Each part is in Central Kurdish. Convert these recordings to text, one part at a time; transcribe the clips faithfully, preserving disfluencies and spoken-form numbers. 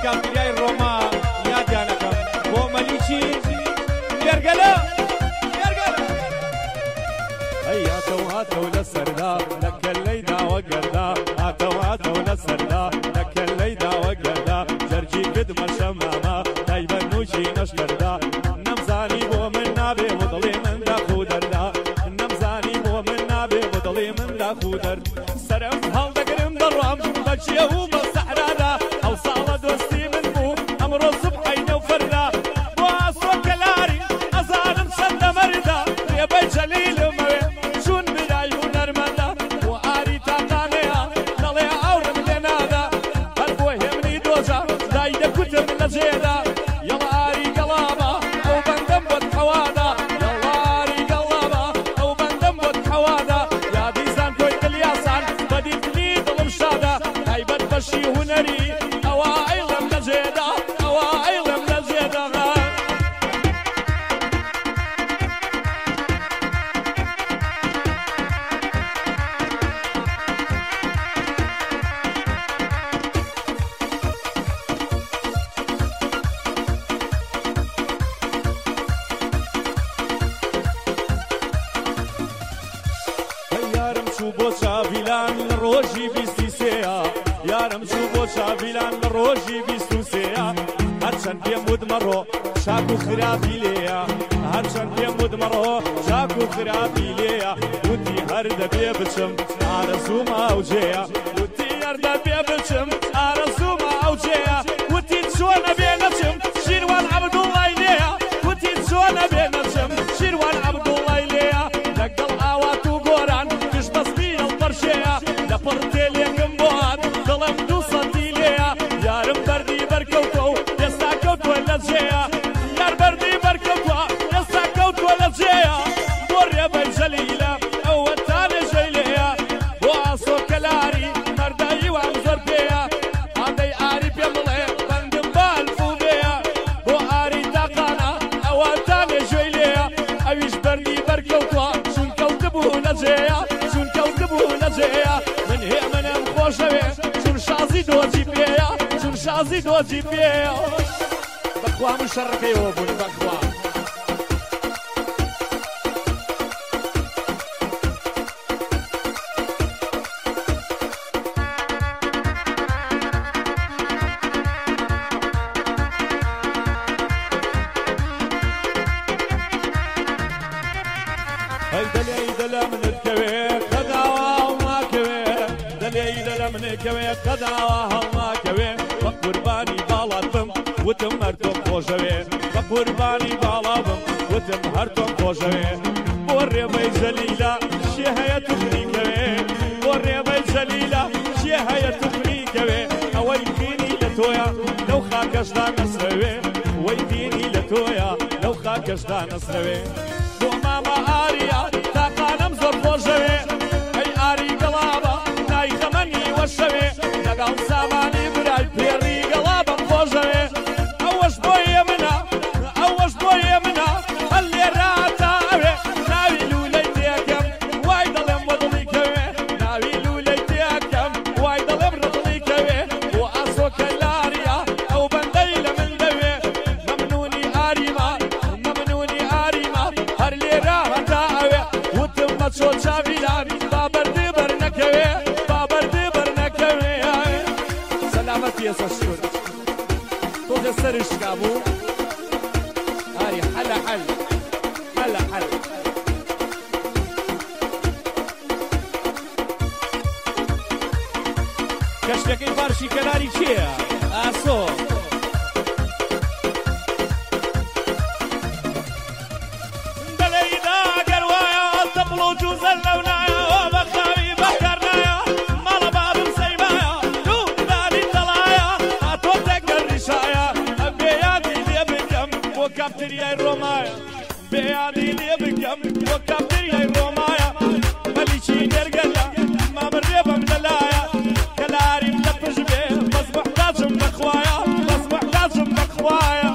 کافریای ڕۆما یادیانەکەم بۆ مەلیکی گەرگەلە گەرگەلە ئەی هاتەو هاتەو لە سەردا لە کەلەی داوە گەردا هاتەو هاتەو لە سەردا لە کەلەی داوە گەردا جەرجی کردمە شەمامە تایبەت نووشی نەشکەردا نەمزانی بۆ من نابێ بۆ دڵێ من داخ و دەردا نەمزانی بۆ من نابێ بۆ دڵێ من داخ و دەرد سەرم هەڵدەگرم دەڕۆم بەچێ و بە سەحرادا ئەو ساڵە دۆستی من بوو ئەمڕۆ سوبحەی نەوفەردا بۆ ئاسۆ کەلاری ئەزانم چەندە مەردا ڕێبەی جەلیلمەوێ چون برای هونەرمەندە بۆ ئاری تاقانەیە دەڵێ ئەوڕم لێ نادا هەر بۆ هێمنی دۆزە دای دەکوتم لە جێدا یەڵە ئاری گەڵابە ئەو بەندەم بۆت حەوادا یەڵە ئاری گەڵابە ئەو بەندەم بۆت حەوادا یادیزان تۆی دڵیاسان بەدیتنی دڵم شادا تایبەت بەشی هونەری ئەوە ئەیڵم لە جێدا ئەوە ئەیڵم لە جێدا یارم چوو بۆ چاویلان لە ڕۆژی بیستی سێە یارم چوو بۆ چاویلان لە ڕۆژی بیست و سێە هەرچەند پێم ودمەڕۆ شاک و خراپی لێیە هەرچەند پێم ودمەڕۆ شاک و خراپی لێیە وتی هەر دەبێ بچم ئارەزوومە ئەوجێیە وتی هەر دەبێ بچم ئارەزوومە ئەوجێیە وتی چۆنە بێ نەچم شیروان عەبدوڵڵای لێیە وتی چۆنە بێ نەچم شیروان عەبدوڵڵای لێیە لەگەڵ ئاوات و گۆران گشت بەسمی هەڵپەرشێیە لە پڕ تێلێکم بۆ هات دڵم دوو سەدی لێیە یارم بەردی بەرکەوتۆ و ئێستا کەوتووە لە جێیە یار بەردی بەرکەوتووە ئێستا کەوتووە لە جێیە بۆ ڕێبەی جەلیلە ئەوە تانێژەی لێیە بۆ ئاسۆ کەلاری مەردایی وام زۆر پێیە ئادەی ئاری پێم بڵێ بەندم بالفو بێیە بۆ ئاری تاقانە ئەوە تانێژەی لێیە ئەویش بەردی بەرکەوتووە چون کەوتبوو لە جێیە چون کەوتبوو لە جێیە من هێ منم خۆشەوێ چون شازی دۆجی پێیە چون شازی دۆجی پێیە بەخوا مشەڕەکەیەوە بوون بەخوا ئەی دەلێی دەلە منت کەوێ کەداوا هەڵناکەوێ دەلێی دەلە منت کەوێ کەداوا هەڵناکەوێ بە قوربانی باڵات بم وتم هەر تۆم خۆشەوێ بە قوربانی باڵا بم وتم هەر تۆم خۆشەوێ بۆ ڕێبەی جەلیلە شێ هەیە توفریکەوێ بۆ ڕێبەی جەلیلە شێ هەیە توفریکەوێ ئەوەی بینی لە تۆیە لەو خاکەشدا نەسرەوێ وەی بینی لە تۆیە لەو خاکەشدا نەسرەوێ بۆ مامە ئاریە تاقانەم زۆر خۆشەوێ ئەی ئاری گەڵابە نای خەمەنی وەشەوێ لەگەڵ سامانی برای پێڕی گەڵابم خۆشەوێ ئەوەش بۆیە منە ئەوەش بۆیە منە هەل لێرا تاوێ ناوی لولەی تێکەم وای دەڵێم بۆ دڵی کەوێ ناوی لولەی تێکەم وای دەڵێم ڕدڵی کەوێ بۆ ئاسۆ کەلاریە ئەو بەندەی لە من دەوێ مەمنونی ئاریمە مەمنونی ئاریمە هەر لێرا هەتا ئەوێ وتم مەچۆ چاویلان با بەردی بەرنەکەوێ با بەردی بەرنەکەوێ سەلامەتی ئێستا شکر تۆزە سەرش کابوو ئاری حەلە حەل حەلە حەل کەشتەکەی فارشی کەلاری چییە؟ ئاسۆ دەلەیدا گەر وایە تەپڵ و جوزەر لەو نایە بە خاوی بەکار نایە ماڵە بابم سەیبایە دوو داری دەڵایە هاتۆ تێکگەر ڕیشایە بێ یادی لێ بکەم بۆ کافتریای ڕۆمایە بێ یادی لێ بکەم بۆ کافتریای ڕۆمایە مەلیکی گەرگەلە مامە ڕێبەم لەلایە کەلاریم لە پشت بێ بەس محتاجم بەخوایە بەس محتاجم بەخوایە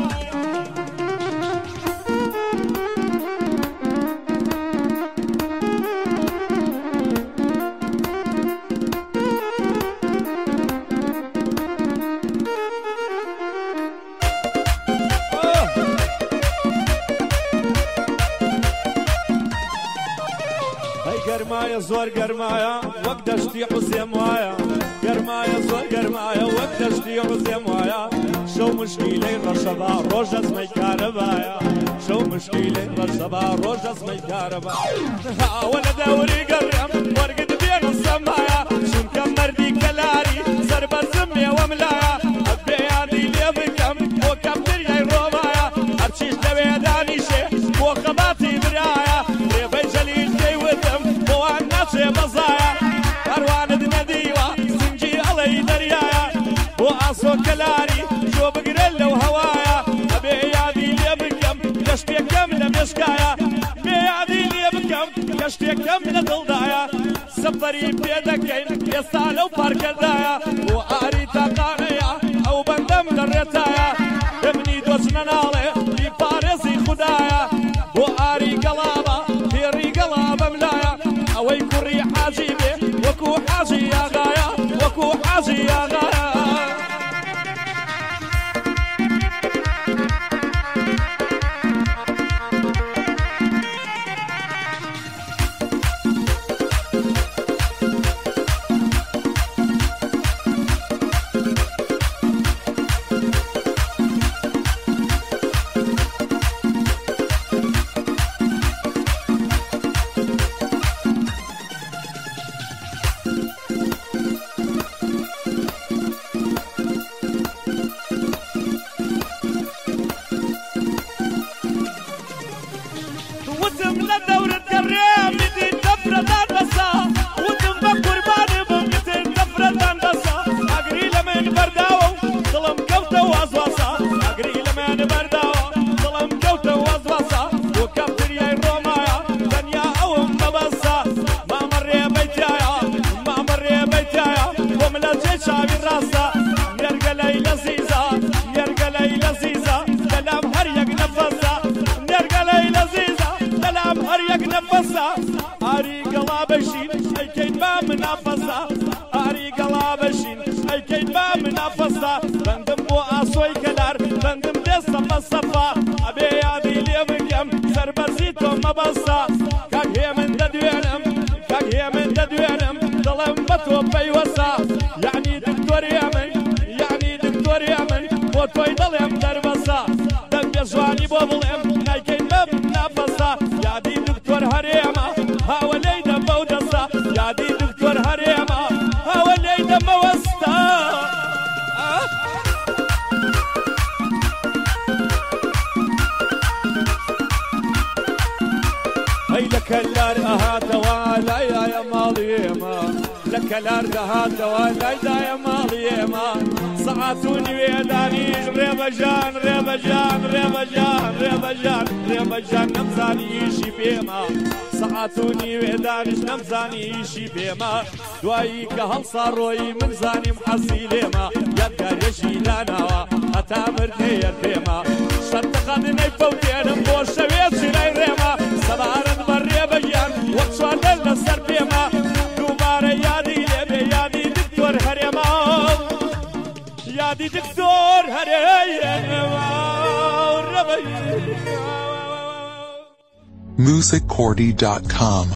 گەرمایە زۆر گەرمایە وەک دەشتی حوسێم وایە گەرمایە زۆر گەرمایە وەک دەشتی حوسێم وایە شەو مشکیلەی ڕەشەبا ڕۆژ ئەزمەی کارەبایە شەو مشکیلەی ڕەشەبا ڕۆژ ئەزمەی کارەبا هاوە لە دەوری گەڕێم وەرگت بێنە سەمایە چونکە مەردی کەلاری سەربەرزم مێوەم لایە ئەبێ یادی لێ بکەم بۆ کەمتریای ڕۆمایە هەرچیش لەوێ دانیشێ بۆ خەباتی برایە ڕێبەی جەلیل دەیوتم بۆوان ناچێ بەزایە هەروانت نەدیوە سنگی ئەڵەی دەریایە بۆ ئاسۆ کەلاری جۆ بگرێت لەو هەوایە ئەبێ یادی لێ بکەم کە شتێکەم لە مێشکایە بێ یادی لێ بکەم کە شتێکەم لە دڵدایە سەفەری پێ دەکەین ئێستا لەو پارکەدایە بۆ ئاری تاقانەیە ئەو بەندەم لە ڕێتایە دەمنی دۆچنە ناڵێ بی پارێزی خودایە بۆ ئاری گەڵابە پێڕی گەڵابەم لایە ئەوەی کوڕی حاجی بێ وەکو حاجی ئاغایە وەکو حاجی ئاغایە وتم لدورة كريم مثل دفرة بسا وتم بقربان مثل دفرة بسا أجري لمن برداو ظلم كوته وازواسا أجري لمن برداو ظلم كوته وازواسا وكبتر يا رومايا دنيا أو مبسا ما مر بيتايا ما مر بيتايا وملا جيشاوي راسا يرجع لي لذيذة يرجع لي لذيذة كلام هريق نفسا يرجع لي لذيذة كلام هريق نفسا أري قلابشين أي كين ما منافسة أري قلابشين أي كين ما منافسة بندم بو أسوي كلار بندم دستا بصفا أبي يادي لي بكم سربرزيتو مبسا كاك هي من ددوينم كاك هي من ددوينم ظلم بتو بيوسا يعني دكتور يمن يعني دكتور يمن وتوي ظلم دربسا دم يزواني بوبلم نايكين ما منافسة يادي دكتور هريمة هاولي دم بودسا يادي دكتور هريمة هاولي دم وستا هاي لكلار أهات والا يا ماليما لكلار أهات والا يا ماليما ساعتوني ويدانيش ريبجان ريبجان ريبجان ريبجان ريبجان نمزاني يشي بيما ساعتوني ويدانيش نمزاني يشي بيما دواي كهل صاروي من زاني محصيليما يدقار يشي لاناوا أتامر نير بيما شرط خدني فوتين بوشة ويتشي لاي ريما سبارن بريبجان وقشوان للسر بيما دوباره يادي لبي يادي دكتور هريما يادي دكتور هريما music cordy dot com